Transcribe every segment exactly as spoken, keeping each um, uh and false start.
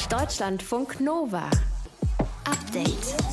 Deutschlandfunk Nova. Update.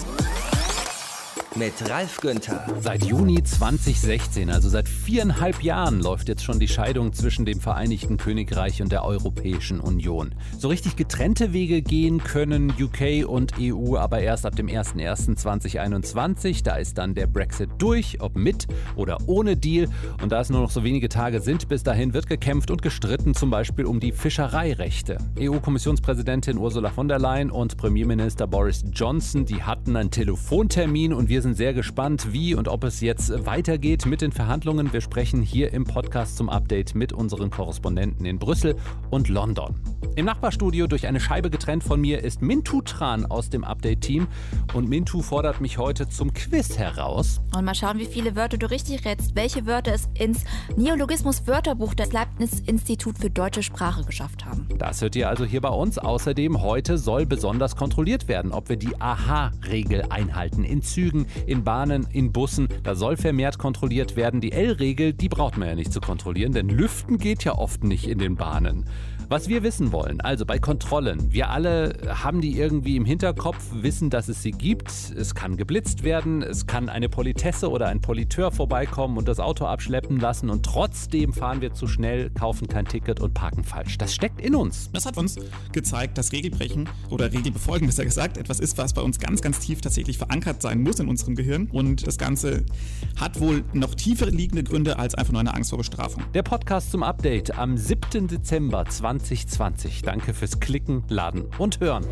Mit Ralf Günther. Seit Juni zweitausendsechzehn, also seit viereinhalb Jahren, läuft jetzt schon die Scheidung zwischen dem Vereinigten Königreich und der Europäischen Union. So richtig getrennte Wege gehen können U K und E U aber erst ab dem ersten ersten zweitausendeinundzwanzig. Da ist dann der Brexit durch, ob mit oder ohne Deal. Und da es nur noch so wenige Tage sind, bis dahin wird gekämpft und gestritten, zum Beispiel um die Fischereirechte. E U-Kommissionspräsidentin Ursula von der Leyen und Premierminister Boris Johnson, die hatten einen Telefontermin und wir sind sehr gespannt, wie und ob es jetzt weitergeht mit den Verhandlungen. Wir sprechen hier im Podcast zum Update mit unseren Korrespondenten in Brüssel und London. Im Nachbarstudio durch eine Scheibe getrennt von mir ist Mintu Tran aus dem Update-Team. Und Mintu fordert mich heute zum Quiz heraus. Und mal schauen, wie viele Wörter du richtig rätst, welche Wörter es ins Neologismus-Wörterbuch des Leibniz-Institut für deutsche Sprache geschafft haben. Das hört ihr also hier bei uns. Außerdem, heute soll besonders kontrolliert werden, ob wir die A H A-Regel einhalten. In Zügen, in Bahnen, in Bussen. Da soll vermehrt kontrolliert werden. Die L-Regel, die braucht man ja nicht zu kontrollieren, denn Lüften geht ja oft nicht in den Bahnen. Was wir wissen wollen, also bei Kontrollen, wir alle haben die irgendwie im Hinterkopf, wissen, dass es sie gibt. Es kann geblitzt werden, es kann eine Politesse oder ein Politeur vorbeikommen und das Auto abschleppen lassen und trotzdem fahren wir zu schnell, kaufen kein Ticket und parken falsch. Das steckt in uns. Das hat uns gezeigt, dass Regelbrechen oder Regelbefolgen, besser gesagt, etwas ist, was bei uns ganz, ganz tief tatsächlich verankert sein muss in unserem Gehirn. Und das Ganze hat wohl noch tiefer liegende Gründe als einfach nur eine Angst vor Bestrafung. Der Podcast zum Update am siebten Dezember zweitausendzwanzig. Danke fürs Klicken, Laden und Hören.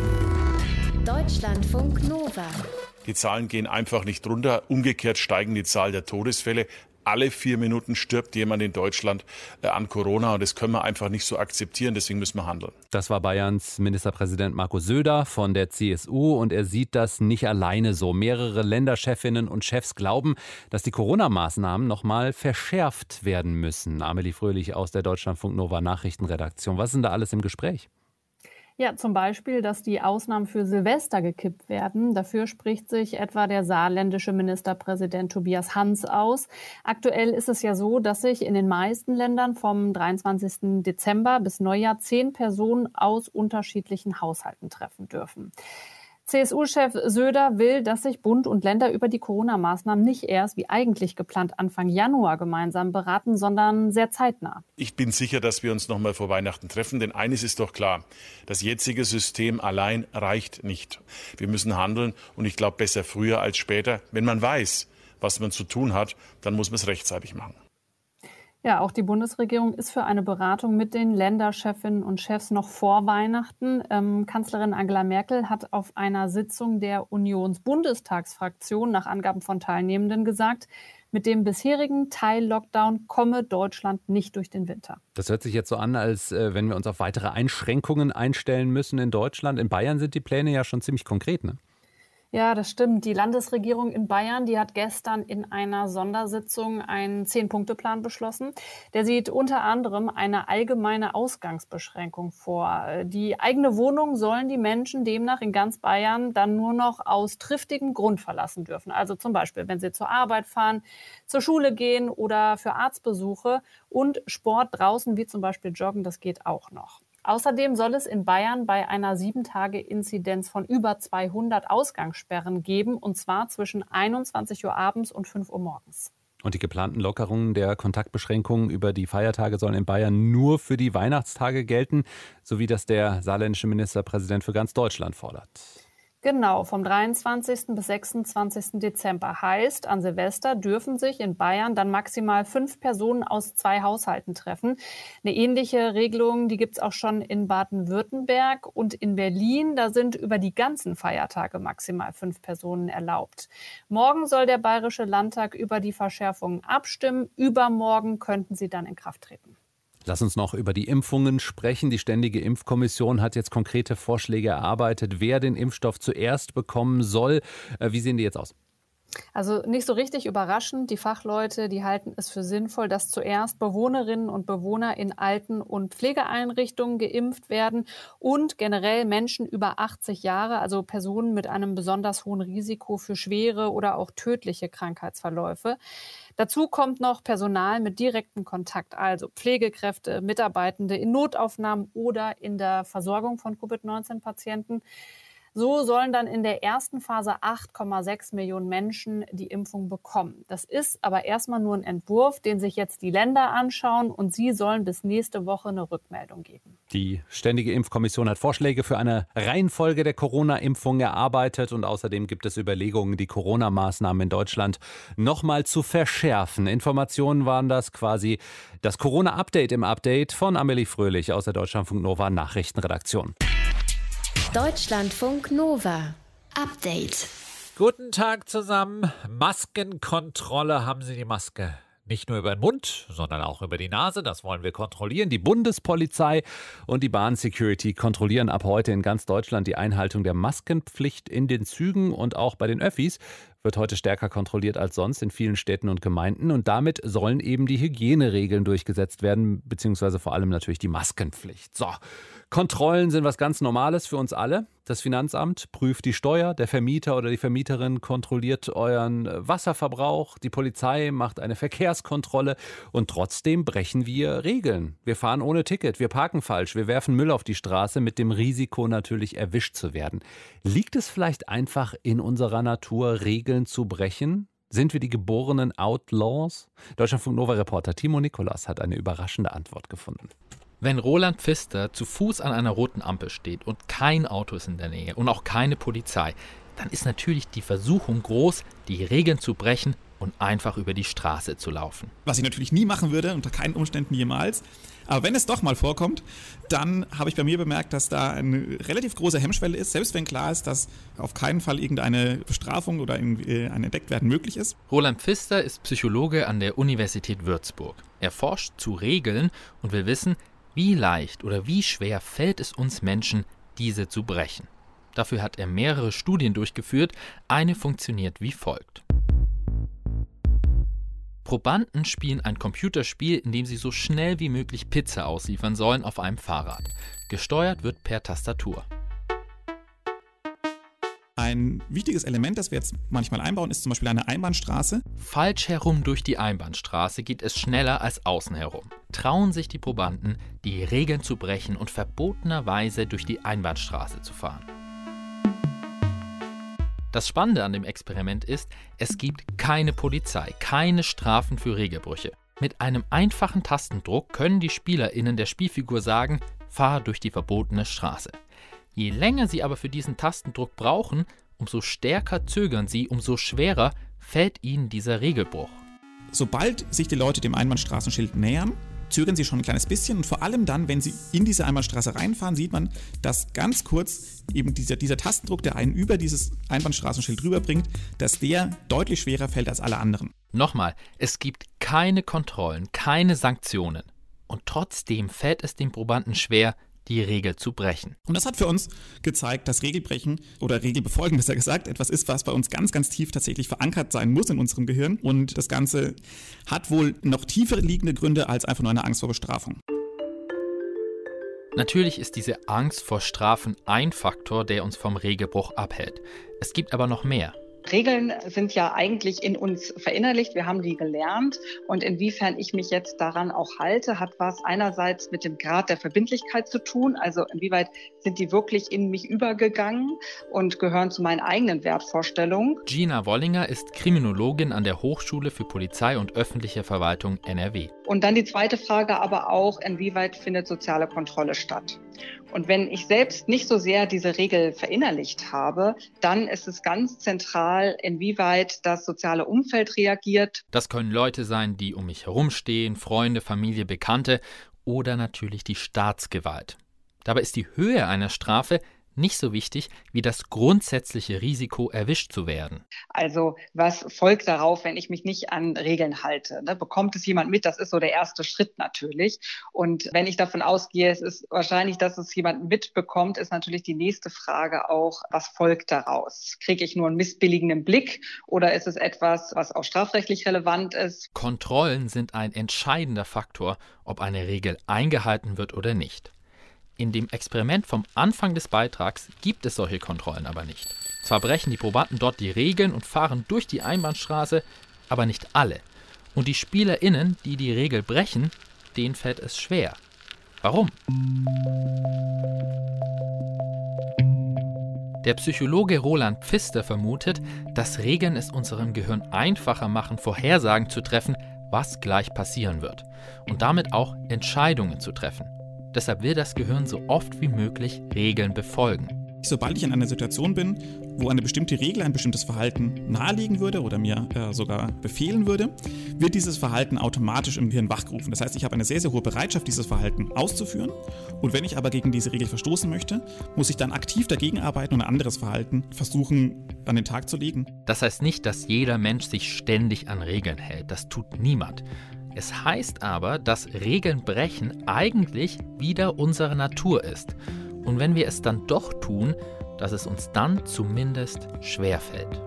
Deutschlandfunk Nova. Die Zahlen gehen einfach nicht runter. Umgekehrt steigen die Zahl der Todesfälle. Alle vier Minuten stirbt jemand in Deutschland äh, an Corona und das können wir einfach nicht so akzeptieren, deswegen müssen wir handeln. Das war Bayerns Ministerpräsident Markus Söder von der C S U und er sieht das nicht alleine so. Mehrere Länderchefinnen und Chefs glauben, dass die Corona-Maßnahmen nochmal verschärft werden müssen. Amelie Fröhlich aus der Deutschlandfunk Nova Nachrichtenredaktion. Was ist denn da alles im Gespräch? Ja, zum Beispiel, dass die Ausnahmen für Silvester gekippt werden. Dafür spricht sich etwa der saarländische Ministerpräsident Tobias Hans aus. Aktuell ist es ja so, dass sich in den meisten Ländern vom dreiundzwanzigsten Dezember bis Neujahr zehn Personen aus unterschiedlichen Haushalten treffen dürfen. C S U-Chef Söder will, dass sich Bund und Länder über die Corona-Maßnahmen nicht erst wie eigentlich geplant Anfang Januar gemeinsam beraten, sondern sehr zeitnah. Ich bin sicher, dass wir uns noch mal vor Weihnachten treffen, denn eines ist doch klar, das jetzige System allein reicht nicht. Wir müssen handeln und ich glaube besser früher als später. Wenn man weiß, was man zu tun hat, dann muss man es rechtzeitig machen. Ja, auch die Bundesregierung ist für eine Beratung mit den Länderchefinnen und Chefs noch vor Weihnachten. Ähm, Kanzlerin Angela Merkel hat auf einer Sitzung der Unionsbundestagsfraktion nach Angaben von Teilnehmenden gesagt, mit dem bisherigen Teil-Lockdown komme Deutschland nicht durch den Winter. Das hört sich jetzt so an, als äh, wenn wir uns auf weitere Einschränkungen einstellen müssen in Deutschland. In Bayern sind die Pläne ja schon ziemlich konkret, ne? Ja, das stimmt. Die Landesregierung in Bayern, die hat gestern in einer Sondersitzung einen Zehn-Punkte-Plan beschlossen. Der sieht unter anderem eine allgemeine Ausgangsbeschränkung vor. Die eigene Wohnung sollen die Menschen demnach in ganz Bayern dann nur noch aus triftigem Grund verlassen dürfen. Also zum Beispiel, wenn sie zur Arbeit fahren, zur Schule gehen oder für Arztbesuche und Sport draußen, wie zum Beispiel Joggen, das geht auch noch. Außerdem soll es in Bayern bei einer sieben Tage Inzidenz von über zweihundert Ausgangssperren geben, und zwar zwischen einundzwanzig Uhr abends und fünf Uhr morgens. Und die geplanten Lockerungen der Kontaktbeschränkungen über die Feiertage sollen in Bayern nur für die Weihnachtstage gelten, so wie das der saarländische Ministerpräsident für ganz Deutschland fordert. Genau, vom dreiundzwanzigsten bis sechsundzwanzigsten Dezember heißt, an Silvester dürfen sich in Bayern dann maximal fünf Personen aus zwei Haushalten treffen. Eine ähnliche Regelung, die gibt es auch schon in Baden-Württemberg und in Berlin. Da sind über die ganzen Feiertage maximal fünf Personen erlaubt. Morgen soll der Bayerische Landtag über die Verschärfungen abstimmen. Übermorgen könnten sie dann in Kraft treten. Lass uns noch über die Impfungen sprechen. Die Ständige Impfkommission hat jetzt konkrete Vorschläge erarbeitet, wer den Impfstoff zuerst bekommen soll. Wie sehen die jetzt aus? Also nicht so richtig überraschend. Die Fachleute, die halten es für sinnvoll, dass zuerst Bewohnerinnen und Bewohner in Alten- und Pflegeeinrichtungen geimpft werden und generell Menschen über achtzig Jahre, also Personen mit einem besonders hohen Risiko für schwere oder auch tödliche Krankheitsverläufe. Dazu kommt noch Personal mit direktem Kontakt, also Pflegekräfte, Mitarbeitende in Notaufnahmen oder in der Versorgung von Covid neunzehn Patienten. So sollen dann in der ersten Phase acht Komma sechs Millionen Menschen die Impfung bekommen. Das ist aber erstmal nur ein Entwurf, den sich jetzt die Länder anschauen und sie sollen bis nächste Woche eine Rückmeldung geben. Die Ständige Impfkommission hat Vorschläge für eine Reihenfolge der Corona-Impfung erarbeitet und außerdem gibt es Überlegungen, die Corona-Maßnahmen in Deutschland nochmal zu verschärfen. Informationen waren das quasi das Corona-Update im Update von Amelie Fröhlich aus der Deutschlandfunk Nova Nachrichtenredaktion. Deutschlandfunk Nova. Update. Guten Tag zusammen. Maskenkontrolle. Haben Sie die Maske nicht nur über den Mund, sondern auch über die Nase? Das wollen wir kontrollieren. Die Bundespolizei und die Bahn-Security kontrollieren ab heute in ganz Deutschland die Einhaltung der Maskenpflicht in den Zügen und auch bei den Öffis. Wird heute stärker kontrolliert als sonst in vielen Städten und Gemeinden. Und damit sollen eben die Hygieneregeln durchgesetzt werden, beziehungsweise vor allem natürlich die Maskenpflicht. So, Kontrollen sind was ganz Normales für uns alle. Das Finanzamt prüft die Steuer, der Vermieter oder die Vermieterin kontrolliert euren Wasserverbrauch, die Polizei macht eine Verkehrskontrolle und trotzdem brechen wir Regeln. Wir fahren ohne Ticket, wir parken falsch, wir werfen Müll auf die Straße mit dem Risiko natürlich erwischt zu werden. Liegt es vielleicht einfach in unserer Natur, Regeln zu brechen? Sind wir die geborenen Outlaws? Deutschlandfunk Nova-Reporter Timo Nikolas hat eine überraschende Antwort gefunden. Wenn Roland Pfister zu Fuß an einer roten Ampel steht und kein Auto ist in der Nähe und auch keine Polizei, dann ist natürlich die Versuchung groß, die Regeln zu brechen und einfach über die Straße zu laufen. Was ich natürlich nie machen würde, unter keinen Umständen jemals. Aber wenn es doch mal vorkommt, dann habe ich bei mir bemerkt, dass da eine relativ große Hemmschwelle ist, selbst wenn klar ist, dass auf keinen Fall irgendeine Bestrafung oder ein Entdecktwerden möglich ist. Roland Pfister ist Psychologe an der Universität Würzburg. Er forscht zu Regeln und will wissen, wie leicht oder wie schwer fällt es uns Menschen, diese zu brechen. Dafür hat er mehrere Studien durchgeführt. Eine funktioniert wie folgt. Probanden spielen ein Computerspiel, in dem sie so schnell wie möglich Pizza ausliefern sollen auf einem Fahrrad. Gesteuert wird per Tastatur. Ein wichtiges Element, das wir jetzt manchmal einbauen, ist zum Beispiel eine Einbahnstraße. Falsch herum durch die Einbahnstraße geht es schneller als außen herum. Trauen sich die Probanden, die Regeln zu brechen und verbotenerweise durch die Einbahnstraße zu fahren. Das Spannende an dem Experiment ist, es gibt keine Polizei, keine Strafen für Regelbrüche. Mit einem einfachen Tastendruck können die SpielerInnen der Spielfigur sagen, fahr durch die verbotene Straße. Je länger sie aber für diesen Tastendruck brauchen, umso stärker zögern sie, umso schwerer fällt ihnen dieser Regelbruch. Sobald sich die Leute dem Einbahnstraßenschild nähern, zögern sie schon ein kleines bisschen und vor allem dann, wenn sie in diese Einbahnstraße reinfahren, sieht man, dass ganz kurz eben dieser, dieser Tastendruck, der einen über dieses Einbahnstraßenschild rüberbringt, dass der deutlich schwerer fällt als alle anderen. Nochmal, es gibt keine Kontrollen, keine Sanktionen und trotzdem fällt es den Probanden schwer, die Regel zu brechen. Und das hat für uns gezeigt, dass Regelbrechen oder Regelbefolgen, besser gesagt, etwas ist, was bei uns ganz, ganz tief tatsächlich verankert sein muss in unserem Gehirn. Und das Ganze hat wohl noch tiefer liegende Gründe als einfach nur eine Angst vor Bestrafung. Natürlich ist diese Angst vor Strafen ein Faktor, der uns vom Regelbruch abhält. Es gibt aber noch mehr. Regeln sind ja eigentlich in uns verinnerlicht, wir haben die gelernt und inwiefern ich mich jetzt daran auch halte, hat was einerseits mit dem Grad der Verbindlichkeit zu tun, also inwieweit sind die wirklich in mich übergegangen und gehören zu meinen eigenen Wertvorstellungen. Gina Wollinger ist Kriminologin an der Hochschule für Polizei und öffentliche Verwaltung N R W. Und dann die zweite Frage aber auch, inwieweit findet soziale Kontrolle statt? Und wenn ich selbst nicht so sehr diese Regel verinnerlicht habe, dann ist es ganz zentral, inwieweit das soziale Umfeld reagiert. Das können Leute sein, die um mich herumstehen, Freunde, Familie, Bekannte oder natürlich die Staatsgewalt. Dabei ist die Höhe einer Strafe nicht so wichtig wie das grundsätzliche Risiko, erwischt zu werden. Also was folgt darauf, wenn ich mich nicht an Regeln halte? Ne? Bekommt es jemand mit? Das ist so der erste Schritt natürlich. Und wenn ich davon ausgehe, es ist wahrscheinlich, dass es jemand mitbekommt, ist natürlich die nächste Frage auch, was folgt daraus? Kriege ich nur einen missbilligenden Blick oder ist es etwas, was auch strafrechtlich relevant ist? Kontrollen sind ein entscheidender Faktor, ob eine Regel eingehalten wird oder nicht. In dem Experiment vom Anfang des Beitrags gibt es solche Kontrollen aber nicht. Zwar brechen die Probanden dort die Regeln und fahren durch die Einbahnstraße, aber nicht alle. Und die SpielerInnen, die die Regel brechen, denen fällt es schwer. Warum? Der Psychologe Roland Pfister vermutet, dass Regeln es unserem Gehirn einfacher machen, Vorhersagen zu treffen, was gleich passieren wird. Und damit auch Entscheidungen zu treffen. Deshalb will das Gehirn so oft wie möglich Regeln befolgen. Sobald ich in einer Situation bin, wo eine bestimmte Regel ein bestimmtes Verhalten nahelegen würde oder mir äh, sogar befehlen würde, wird dieses Verhalten automatisch im Gehirn wachgerufen. Das heißt, ich habe eine sehr, sehr hohe Bereitschaft, dieses Verhalten auszuführen. Und wenn ich aber gegen diese Regel verstoßen möchte, muss ich dann aktiv dagegen arbeiten und ein anderes Verhalten versuchen, an den Tag zu legen. Das heißt nicht, dass jeder Mensch sich ständig an Regeln hält. Das tut niemand. Es heißt aber, dass Regeln brechen eigentlich wieder unsere Natur ist. Und wenn wir es dann doch tun, dass es uns dann zumindest schwerfällt.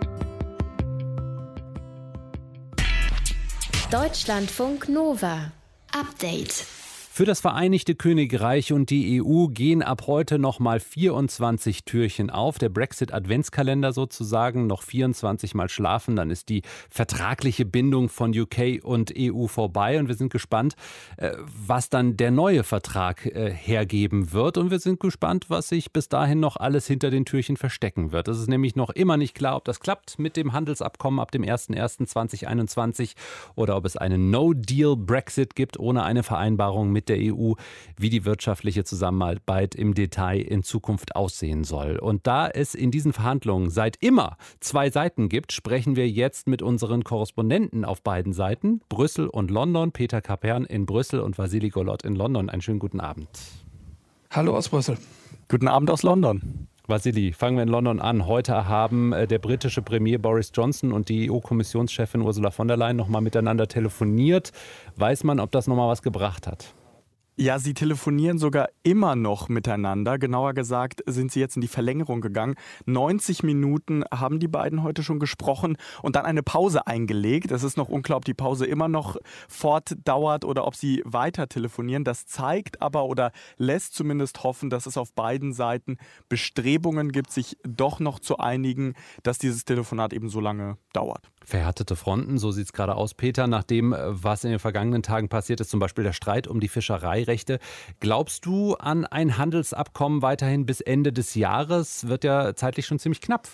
Deutschlandfunk Nova. Update. Für das Vereinigte Königreich und die E U gehen ab heute nochmal vierundzwanzig Türchen auf. Der Brexit-Adventskalender sozusagen, noch vierundzwanzig Mal schlafen. Dann ist die vertragliche Bindung von U K und E U vorbei. Und wir sind gespannt, was dann der neue Vertrag hergeben wird. Und wir sind gespannt, was sich bis dahin noch alles hinter den Türchen verstecken wird. Es ist nämlich noch immer nicht klar, ob das klappt mit dem Handelsabkommen ab dem ersten ersten zweitausendeinundzwanzig oder ob es einen No-Deal-Brexit gibt, ohne eine Vereinbarung mit der E U, wie die wirtschaftliche Zusammenarbeit im Detail in Zukunft aussehen soll. Und da es in diesen Verhandlungen seit immer zwei Seiten gibt, sprechen wir jetzt mit unseren Korrespondenten auf beiden Seiten, Brüssel und London, Peter Kapern in Brüssel und Vasili Golot in London. Einen schönen guten Abend. Hallo aus Brüssel. Guten Abend aus London. Vasili, fangen wir in London an. Heute haben der britische Premier Boris Johnson und die E U-Kommissionschefin Ursula von der Leyen noch mal miteinander telefoniert. Weiß man, ob das noch mal was gebracht hat? Ja, sie telefonieren sogar immer noch miteinander. Genauer gesagt sind sie jetzt in die Verlängerung gegangen. neunzig Minuten haben die beiden heute schon gesprochen und dann eine Pause eingelegt. Es ist noch unklar, ob die Pause immer noch fortdauert oder ob sie weiter telefonieren. Das zeigt aber oder lässt zumindest hoffen, dass es auf beiden Seiten Bestrebungen gibt, sich doch noch zu einigen, dass dieses Telefonat eben so lange dauert. Verhärtete Fronten, so sieht es gerade aus, Peter, nach dem, was in den vergangenen Tagen passiert ist, zum Beispiel der Streit um die Fischereirechte. Glaubst du an ein Handelsabkommen weiterhin bis Ende des Jahres? Wird ja zeitlich schon ziemlich knapp.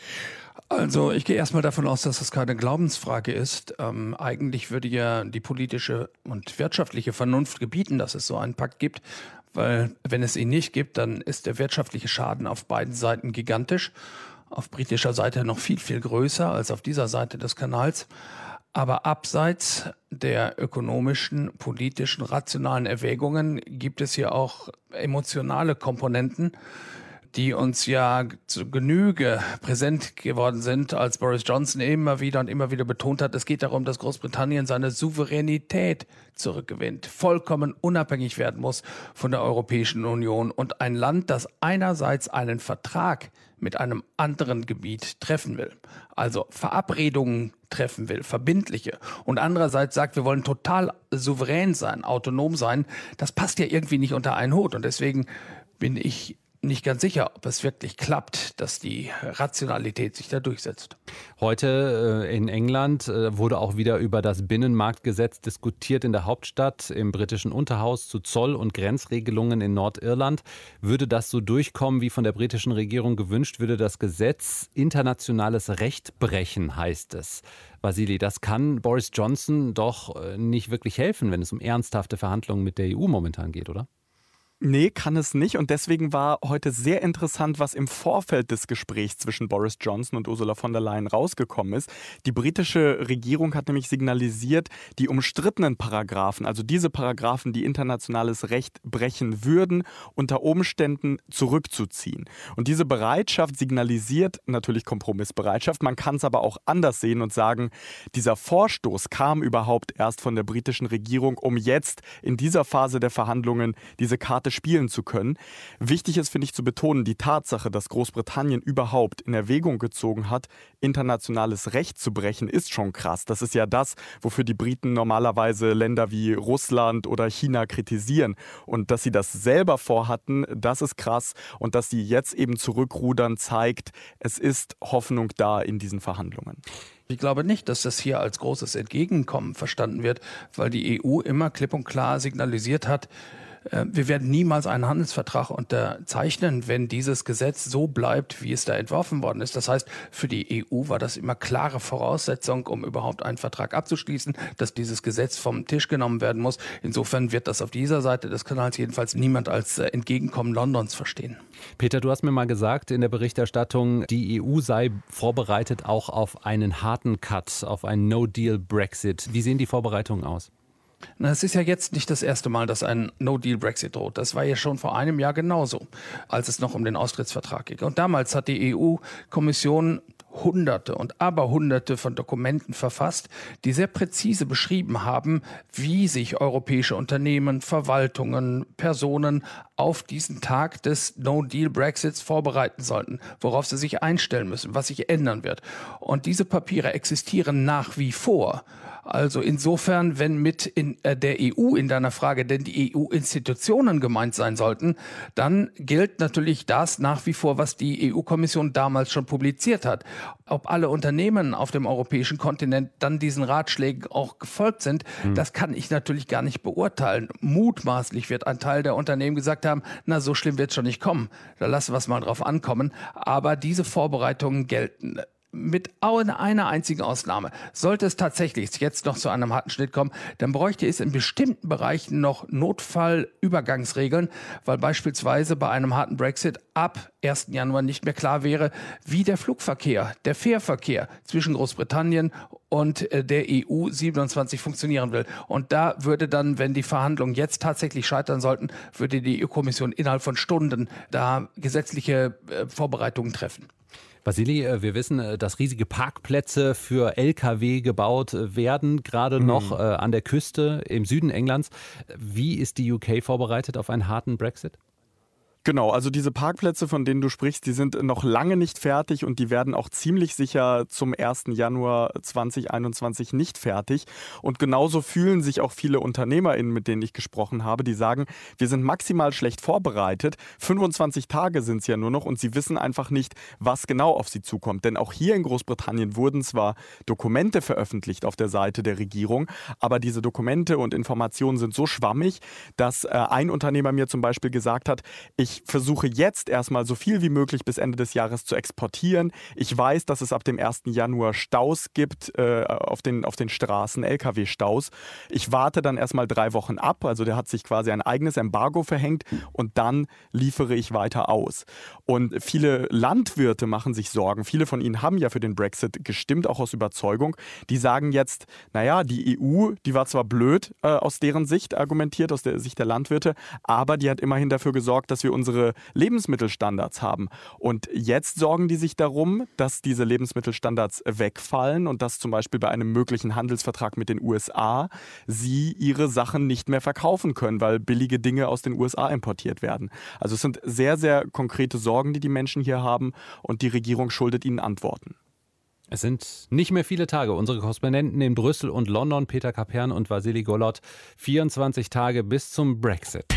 Also ich gehe erstmal davon aus, dass das keine Glaubensfrage ist. Ähm, eigentlich würde ja die politische und wirtschaftliche Vernunft gebieten, dass es so einen Pakt gibt. Weil wenn es ihn nicht gibt, dann ist der wirtschaftliche Schaden auf beiden Seiten gigantisch. Auf britischer Seite noch viel, viel größer als auf dieser Seite des Kanals. Aber abseits der ökonomischen, politischen, rationalen Erwägungen gibt es hier auch emotionale Komponenten, die uns ja zu Genüge präsent geworden sind, als Boris Johnson immer wieder und immer wieder betont hat, es geht darum, dass Großbritannien seine Souveränität zurückgewinnt, vollkommen unabhängig werden muss von der Europäischen Union und ein Land, das einerseits einen Vertrag mit einem anderen Gebiet treffen will, also Verabredungen treffen will, verbindliche, und andererseits sagt, wir wollen total souverän sein, autonom sein, das passt ja irgendwie nicht unter einen Hut und deswegen bin ich nicht ganz sicher, ob es wirklich klappt, dass die Rationalität sich da durchsetzt. Heute äh, in England äh, wurde auch wieder über das Binnenmarktgesetz diskutiert in der Hauptstadt, im britischen Unterhaus zu Zoll- und Grenzregelungen in Nordirland. Würde das so durchkommen, wie von der britischen Regierung gewünscht, würde das Gesetz internationales Recht brechen, heißt es. Vasili, das kann Boris Johnson doch äh, nicht wirklich helfen, wenn es um ernsthafte Verhandlungen mit der E U momentan geht, oder? Nee, kann es nicht. Und deswegen war heute sehr interessant, was im Vorfeld des Gesprächs zwischen Boris Johnson und Ursula von der Leyen rausgekommen ist. Die britische Regierung hat nämlich signalisiert, die umstrittenen Paragraphen, also diese Paragraphen, die internationales Recht brechen würden, unter Umständen zurückzuziehen. Und diese Bereitschaft signalisiert natürlich Kompromissbereitschaft. Man kann es aber auch anders sehen und sagen, dieser Vorstoß kam überhaupt erst von der britischen Regierung, um jetzt in dieser Phase der Verhandlungen diese Karte spielen zu können. Wichtig ist, finde ich, zu betonen, die Tatsache, dass Großbritannien überhaupt in Erwägung gezogen hat, internationales Recht zu brechen, ist schon krass. Das ist ja das, wofür die Briten normalerweise Länder wie Russland oder China kritisieren. Und dass sie das selber vorhatten, das ist krass. Und dass sie jetzt eben zurückrudern, zeigt, es ist Hoffnung da in diesen Verhandlungen. Ich glaube nicht, dass das hier als großes Entgegenkommen verstanden wird, weil die E U immer klipp und klar signalisiert hat, wir werden niemals einen Handelsvertrag unterzeichnen, wenn dieses Gesetz so bleibt, wie es da entworfen worden ist. Das heißt, für die E U war das immer klare Voraussetzung, um überhaupt einen Vertrag abzuschließen, dass dieses Gesetz vom Tisch genommen werden muss. Insofern wird das auf dieser Seite des Kanals jedenfalls niemand als Entgegenkommen Londons verstehen. Peter, du hast mir mal gesagt in der Berichterstattung, die E U sei vorbereitet auch auf einen harten Cut, auf einen No-Deal-Brexit. Wie sehen die Vorbereitungen aus? Na, es ist ja jetzt nicht das erste Mal, dass ein No-Deal-Brexit droht. Das war ja schon vor einem Jahr genauso, als es noch um den Austrittsvertrag ging. Und damals hat die E U-Kommission Hunderte und Aberhunderte von Dokumenten verfasst, die sehr präzise beschrieben haben, wie sich europäische Unternehmen, Verwaltungen, Personen auf diesen Tag des No-Deal-Brexits vorbereiten sollten, worauf sie sich einstellen müssen, was sich ändern wird. Und diese Papiere existieren nach wie vor. Also insofern, wenn mit in äh, der E U in deiner Frage denn die E U-Institutionen gemeint sein sollten, dann gilt natürlich das nach wie vor, was die E U-Kommission damals schon publiziert hat. Ob alle Unternehmen auf dem europäischen Kontinent dann diesen Ratschlägen auch gefolgt sind, mhm. das kann ich natürlich gar nicht beurteilen. Mutmaßlich wird ein Teil der Unternehmen gesagt haben, na, so schlimm wird es schon nicht kommen. Da lassen wir es mal drauf ankommen. Aber diese Vorbereitungen gelten. Mit einer einzigen Ausnahme. Sollte es tatsächlich jetzt noch zu einem harten Schnitt kommen, dann bräuchte es in bestimmten Bereichen noch Notfallübergangsregeln, weil beispielsweise bei einem harten Brexit ab ersten Januar nicht mehr klar wäre, wie der Flugverkehr, der Fährverkehr zwischen Großbritannien und der E U siebenundzwanzig funktionieren will. Und da würde dann, wenn die Verhandlungen jetzt tatsächlich scheitern sollten, würde die E U-Kommission innerhalb von Stunden da gesetzliche Vorbereitungen treffen. Vasili, wir wissen, dass riesige Parkplätze für L K W gebaut werden, gerade mhm. noch äh, an der Küste im Süden Englands. Wie ist die U K vorbereitet auf einen harten Brexit? Genau, also diese Parkplätze, von denen du sprichst, die sind noch lange nicht fertig und die werden auch ziemlich sicher zum ersten Januar zweitausendeinundzwanzig nicht fertig. Und genauso fühlen sich auch viele UnternehmerInnen, mit denen ich gesprochen habe, die sagen, wir sind maximal schlecht vorbereitet. fünfundzwanzig Tage sind es ja nur noch und sie wissen einfach nicht, was genau auf sie zukommt. Denn auch hier in Großbritannien wurden zwar Dokumente veröffentlicht auf der Seite der Regierung, aber diese Dokumente und Informationen sind so schwammig, dass äh, ein Unternehmer mir zum Beispiel gesagt hat, ich Ich versuche jetzt erstmal so viel wie möglich bis Ende des Jahres zu exportieren. Ich weiß, dass es ab dem ersten Januar Staus gibt äh, auf den, auf den Straßen, L K W-Staus. Ich warte dann erstmal drei Wochen ab. Also der hat sich quasi ein eigenes Embargo verhängt und dann liefere ich weiter aus. Und viele Landwirte machen sich Sorgen. Viele von ihnen haben ja für den Brexit gestimmt, auch aus Überzeugung. Die sagen jetzt, naja, die E U, die war zwar blöd äh, aus deren Sicht argumentiert, aus der Sicht der Landwirte, aber die hat immerhin dafür gesorgt, dass wir uns unsere Lebensmittelstandards haben. Und jetzt sorgen die sich darum, dass diese Lebensmittelstandards wegfallen und dass zum Beispiel bei einem möglichen Handelsvertrag mit den U S A sie ihre Sachen nicht mehr verkaufen können, weil billige Dinge aus den U S A importiert werden. Also es sind sehr, sehr konkrete Sorgen, die die Menschen hier haben und die Regierung schuldet ihnen Antworten. Es sind nicht mehr viele Tage. Unsere Korrespondenten in Brüssel und London, Peter Kapern und Vasili Golot, vierundzwanzig Tage bis zum Brexit.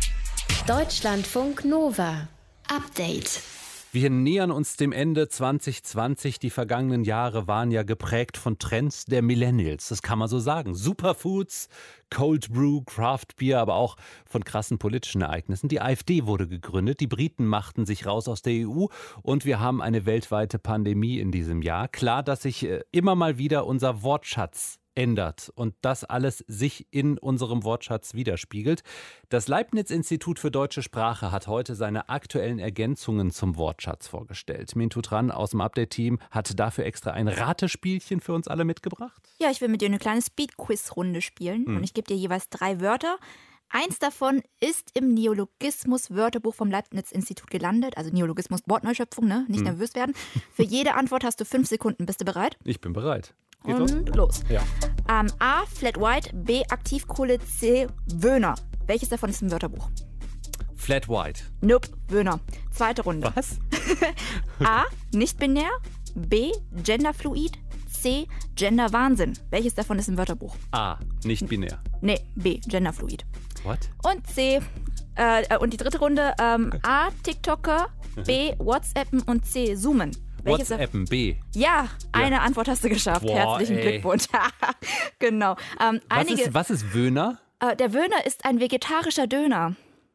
Deutschlandfunk Nova. Update. Wir nähern uns dem Ende zwanzig zwanzig. Die vergangenen Jahre waren ja geprägt von Trends der Millennials. Das kann man so sagen. Superfoods, Cold Brew, Craft Beer, aber auch von krassen politischen Ereignissen. Die AfD wurde gegründet, die Briten machten sich raus aus der E U und wir haben eine weltweite Pandemie in diesem Jahr. Klar, dass sich immer mal wieder unser Wortschatz ändert und das alles sich in unserem Wortschatz widerspiegelt. Das Leibniz-Institut für deutsche Sprache hat heute seine aktuellen Ergänzungen zum Wortschatz vorgestellt. Mintu Tran aus dem Update-Team hat dafür extra ein Ratespielchen für uns alle mitgebracht. Ja, ich will mit dir eine kleine Speed-Quiz-Runde spielen hm. und ich gebe dir jeweils drei Wörter. Eins davon ist im Neologismus-Wörterbuch vom Leibniz-Institut gelandet. Also Neologismus, Wortneuschöpfung, ne? Nicht hm. nervös werden. Für jede Antwort hast du fünf Sekunden. Bist du bereit? Ich bin bereit. Geht Und los. los. Ja. Ähm, A. Flat White. B. Aktivkohle. C. Wöhner. Welches davon ist im Wörterbuch? Flat White. Nope, Wöhner. Zweite Runde. Was? A. Nicht-binär. B. Genderfluid. C. Genderwahnsinn. Welches davon ist im Wörterbuch? A. Nicht-binär. Nee, B. Genderfluid. What? Und C. Äh, und die dritte Runde. Ähm, A. TikToker. B. WhatsAppen und C. Zoomen. Welches WhatsAppen, B. Ja, eine ja. Antwort hast du geschafft. Boah, Herzlichen ey. Glückwunsch. Genau. Ähm, was, einige, ist, was ist Wöhner? Äh, der Wöhner ist ein vegetarischer Döner.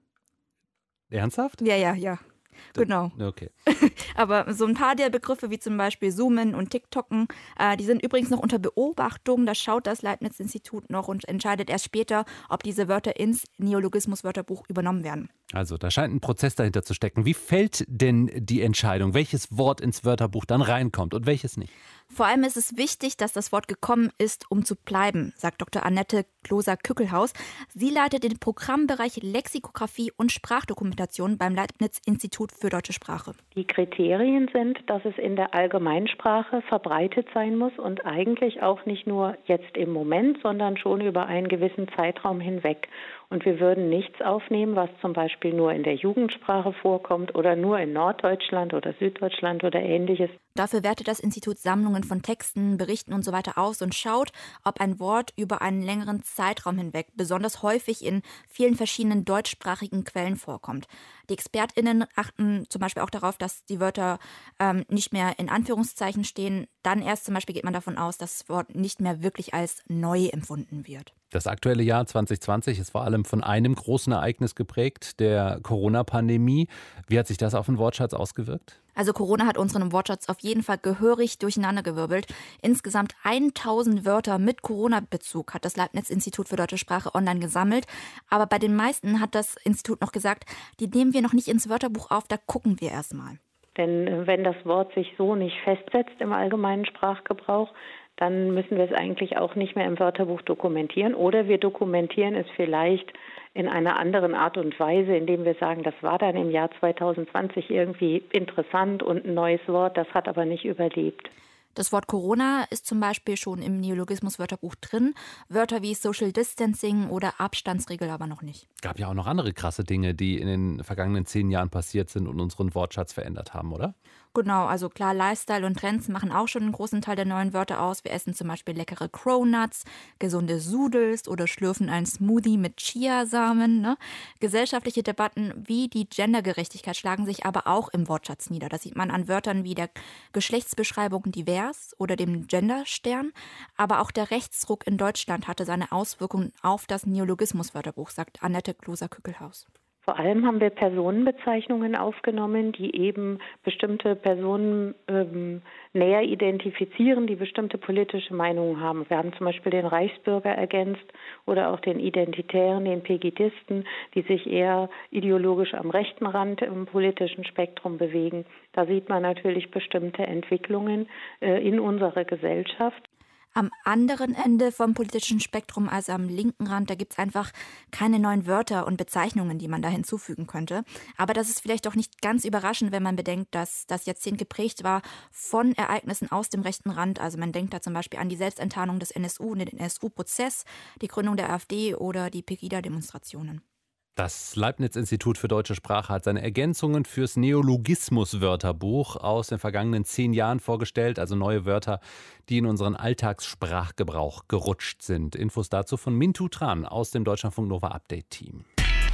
Ernsthaft? Ja, ja, ja. Genau. Okay. Aber so ein paar der Begriffe, wie zum Beispiel Zoomen und TikToken, äh, die sind übrigens noch unter Beobachtung. Da schaut das Leibniz-Institut noch und entscheidet erst später, ob diese Wörter ins Neologismus-Wörterbuch übernommen werden. Also, da scheint ein Prozess dahinter zu stecken. Wie fällt denn die Entscheidung, welches Wort ins Wörterbuch dann reinkommt und welches nicht? Vor allem ist es wichtig, dass das Wort gekommen ist, um zu bleiben, sagt Doktor Annette Kloser-Kückelhaus. Sie leitet den Programmbereich Lexikographie und Sprachdokumentation beim Leibniz-Institut für deutsche Sprache. Die Kriterien sind, dass es in der Allgemeinsprache verbreitet sein muss und eigentlich auch nicht nur jetzt im Moment, sondern schon über einen gewissen Zeitraum hinweg. Und wir würden nichts aufnehmen, was zum Beispiel nur in der Jugendsprache vorkommt oder nur in Norddeutschland oder Süddeutschland oder Ähnliches. Dafür wertet das Institut Sammlungen von Texten, Berichten und so weiter aus und schaut, ob ein Wort über einen längeren Zeitraum hinweg besonders häufig in vielen verschiedenen deutschsprachigen Quellen vorkommt. Die ExpertInnen achten zum Beispiel auch darauf, dass die Wörter ähm, nicht mehr in Anführungszeichen stehen. Dann erst zum Beispiel geht man davon aus, dass das Wort nicht mehr wirklich als neu empfunden wird. Das aktuelle Jahr zwanzig zwanzig ist vor allem von einem großen Ereignis geprägt, der Corona-Pandemie. Wie hat sich das auf den Wortschatz ausgewirkt? Also Corona hat unseren Wortschatz auf jeden Fall gehörig durcheinandergewirbelt. Insgesamt tausend Wörter mit Corona-Bezug hat das Leibniz-Institut für deutsche Sprache online gesammelt. Aber bei den meisten hat das Institut noch gesagt, die nehmen wir noch nicht ins Wörterbuch auf, da gucken wir erst mal. Denn wenn das Wort sich so nicht festsetzt im allgemeinen Sprachgebrauch, dann müssen wir es eigentlich auch nicht mehr im Wörterbuch dokumentieren. Oder wir dokumentieren es vielleicht in einer anderen Art und Weise, indem wir sagen, das war dann im Jahr zwanzig zwanzig irgendwie interessant und ein neues Wort, das hat aber nicht überlebt. Das Wort Corona ist zum Beispiel schon im Neologismus-Wörterbuch drin. Wörter wie Social Distancing oder Abstandsregel aber noch nicht. Gab ja auch noch andere krasse Dinge, die in den vergangenen zehn Jahren passiert sind und unseren Wortschatz verändert haben, oder? Genau, also klar, Lifestyle und Trends machen auch schon einen großen Teil der neuen Wörter aus. Wir essen zum Beispiel leckere Cronuts, gesunde Sudels oder schlürfen einen Smoothie mit Chiasamen. Ne? Gesellschaftliche Debatten wie die Gendergerechtigkeit schlagen sich aber auch im Wortschatz nieder. Das sieht man an Wörtern wie der Geschlechtsbeschreibung divers oder dem Genderstern. Aber auch der Rechtsruck in Deutschland hatte seine Auswirkungen auf das Neologismus-Wörterbuch, sagt Annette Kloser-Kückelhaus. Vor allem haben wir Personenbezeichnungen aufgenommen, die eben bestimmte Personen ähm, näher identifizieren, die bestimmte politische Meinungen haben. Wir haben zum Beispiel den Reichsbürger ergänzt oder auch den Identitären, den Pegidisten, die sich eher ideologisch am rechten Rand im politischen Spektrum bewegen. Da sieht man natürlich bestimmte Entwicklungen äh, in unserer Gesellschaft. Am anderen Ende vom politischen Spektrum, also am linken Rand, da gibt es einfach keine neuen Wörter und Bezeichnungen, die man da hinzufügen könnte. Aber das ist vielleicht doch nicht ganz überraschend, wenn man bedenkt, dass das Jahrzehnt geprägt war von Ereignissen aus dem rechten Rand. Also man denkt da zum Beispiel an die Selbstenttarnung des N S U und den N S U-Prozess, die Gründung der AfD oder die Pegida-Demonstrationen. Das Leibniz-Institut für deutsche Sprache hat seine Ergänzungen fürs Neologismus-Wörterbuch aus den vergangenen zehn Jahren vorgestellt, also neue Wörter, die in unseren Alltagssprachgebrauch gerutscht sind. Infos dazu von Mintu Tran aus dem Deutschlandfunk Nova Update-Team.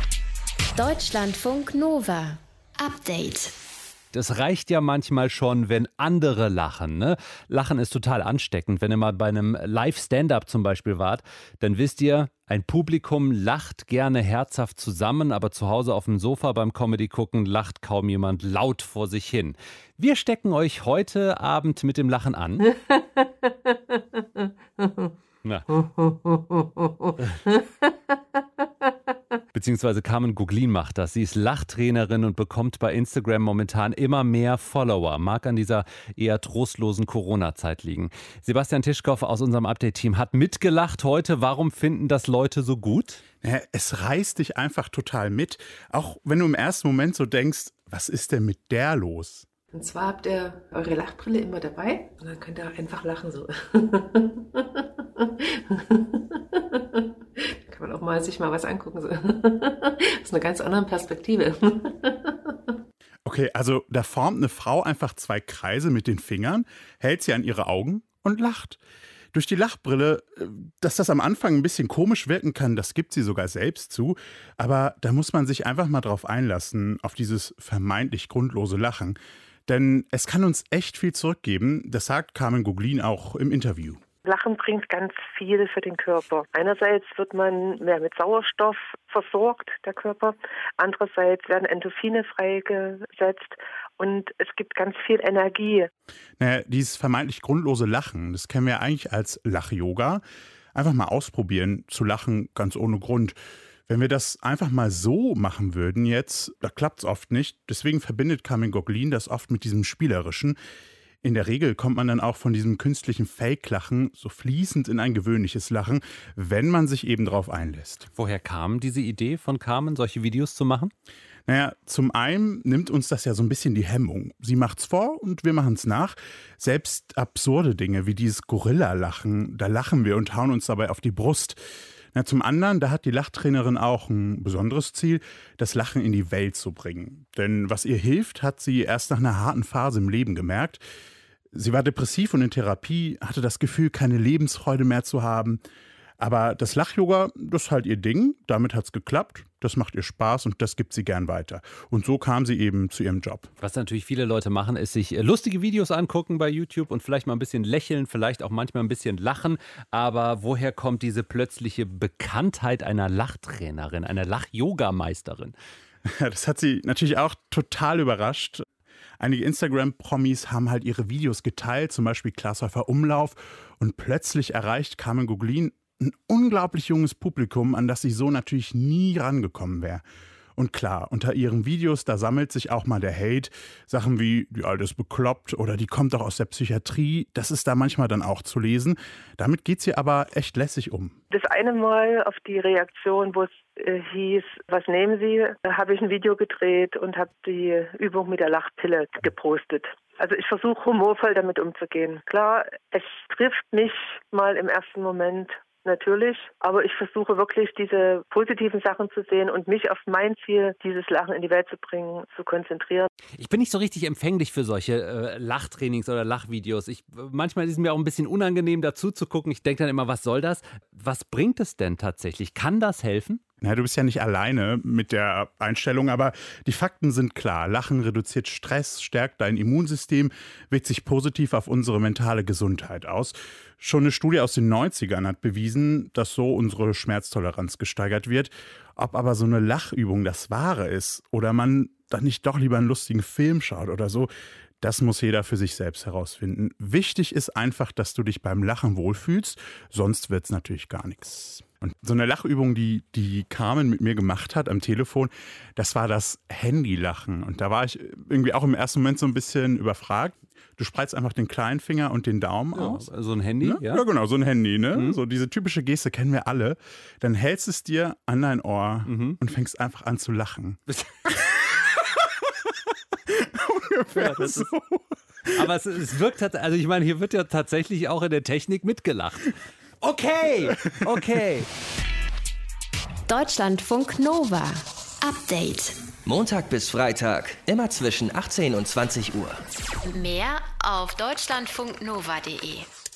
Deutschlandfunk Nova Update. Das reicht ja manchmal schon, wenn andere lachen. Ne? Lachen ist total ansteckend. Wenn ihr mal bei einem Live-Stand-Up zum Beispiel wart, dann wisst ihr, ein Publikum lacht gerne herzhaft zusammen, aber zu Hause auf dem Sofa beim Comedy gucken lacht kaum jemand laut vor sich hin. Wir stecken euch heute Abend mit dem Lachen an. Na. Beziehungsweise Carmen Guglin macht das. Sie ist Lachtrainerin und bekommt bei Instagram momentan immer mehr Follower. Mag an dieser eher trostlosen Corona-Zeit liegen. Sebastian Tischkow aus unserem Update-Team hat mitgelacht heute. Warum finden das Leute so gut? Ja, es reißt dich einfach total mit. Auch wenn du im ersten Moment so denkst, was ist denn mit der los? Und zwar habt ihr eure Lachbrille immer dabei und dann könnt ihr einfach lachen so. Kann man auch mal sich mal was angucken. So. Aus einer ganz anderen Perspektive. Okay, also da formt eine Frau einfach zwei Kreise mit den Fingern, hält sie an ihre Augen und lacht. Durch die Lachbrille, dass das am Anfang ein bisschen komisch wirken kann, das gibt sie sogar selbst zu. Aber da muss man sich einfach mal drauf einlassen, auf dieses vermeintlich grundlose Lachen. Denn es kann uns echt viel zurückgeben, das sagt Carmen Guglin auch im Interview. Lachen bringt ganz viel für den Körper. Einerseits wird man mehr mit Sauerstoff versorgt, der Körper. Andererseits werden Endorphine freigesetzt und es gibt ganz viel Energie. Naja, dieses vermeintlich grundlose Lachen, das kennen wir eigentlich als Lach-Yoga. Einfach mal ausprobieren, zu lachen, ganz ohne Grund. Wenn wir das einfach mal so machen würden jetzt, da klappt es oft nicht. Deswegen verbindet Carmen Guglin das oft mit diesem Spielerischen. In der Regel kommt man dann auch von diesem künstlichen Fake-Lachen so fließend in ein gewöhnliches Lachen, wenn man sich eben darauf einlässt. Woher kam diese Idee von Carmen, solche Videos zu machen? Naja, zum einen nimmt uns das ja so ein bisschen die Hemmung. Sie macht's vor und wir machen's nach. Selbst absurde Dinge wie dieses Gorilla-Lachen, da lachen wir und hauen uns dabei auf die Brust. Na, zum anderen, da hat die Lachtrainerin auch ein besonderes Ziel, das Lachen in die Welt zu bringen. Denn was ihr hilft, hat sie erst nach einer harten Phase im Leben gemerkt. Sie war depressiv und in Therapie, hatte das Gefühl, keine Lebensfreude mehr zu haben. Aber das Lach-Yoga, das ist halt ihr Ding. Damit hat's geklappt. Das macht ihr Spaß und das gibt sie gern weiter. Und so kam sie eben zu ihrem Job. Was natürlich viele Leute machen, ist sich lustige Videos angucken bei YouTube und vielleicht mal ein bisschen lächeln, vielleicht auch manchmal ein bisschen lachen. Aber woher kommt diese plötzliche Bekanntheit einer Lachtrainerin, einer Lach-Yoga-Meisterin? Ja, das hat sie natürlich auch total überrascht. Einige Instagram-Promis haben halt ihre Videos geteilt, zum Beispiel Klaas Häufer Umlauf. Und plötzlich erreicht Carmen Guglin ein unglaublich junges Publikum, an das sie so natürlich nie rangekommen wäre. Und klar, unter ihren Videos, da sammelt sich auch mal der Hate. Sachen wie, die Alte ist bekloppt oder die kommt doch aus der Psychiatrie. Das ist da manchmal dann auch zu lesen. Damit geht sie aber echt lässig um. Das eine Mal auf die Reaktion, wo es äh, hieß, was nehmen Sie, da habe ich ein Video gedreht und habe die Übung mit der Lachpille gepostet. Also ich versuche humorvoll damit umzugehen. Klar, es trifft mich mal im ersten Moment. Natürlich, aber ich versuche wirklich diese positiven Sachen zu sehen und mich auf mein Ziel, dieses Lachen in die Welt zu bringen, zu konzentrieren. Ich bin nicht so richtig empfänglich für solche äh, Lachtrainings oder Lachvideos. Ich, manchmal ist es mir auch ein bisschen unangenehm dazu zu gucken. Ich denke dann immer, was soll das? Was bringt es denn tatsächlich? Kann das helfen? Na, du bist ja nicht alleine mit der Einstellung, aber die Fakten sind klar. Lachen reduziert Stress, stärkt dein Immunsystem, wirkt sich positiv auf unsere mentale Gesundheit aus. Schon eine Studie aus den neunzigern hat bewiesen, dass so unsere Schmerztoleranz gesteigert wird. Ob aber so eine Lachübung das Wahre ist oder man dann nicht doch lieber einen lustigen Film schaut oder so, das muss jeder für sich selbst herausfinden. Wichtig ist einfach, dass du dich beim Lachen wohlfühlst, sonst wird's natürlich gar nichts. Und so eine Lachübung, die, die Carmen mit mir gemacht hat am Telefon, das war das Handylachen. Und da war ich irgendwie auch im ersten Moment so ein bisschen überfragt. Du spreizt einfach den kleinen Finger und den Daumen ja, aus. So ein Handy, ne? ja? Ja, genau, so ein Handy. Ne? Mhm. So diese typische Geste kennen wir alle. Dann hältst es dir an dein Ohr mhm. und fängst einfach an zu lachen. Ungefähr ja, so. Ist, aber es, es wirkt, also ich meine, hier wird ja tatsächlich auch in der Technik mitgelacht. Okay, okay. Deutschlandfunk Nova. Update. Montag bis Freitag, immer zwischen achtzehn und zwanzig Uhr. Mehr auf deutschlandfunknova punkt de.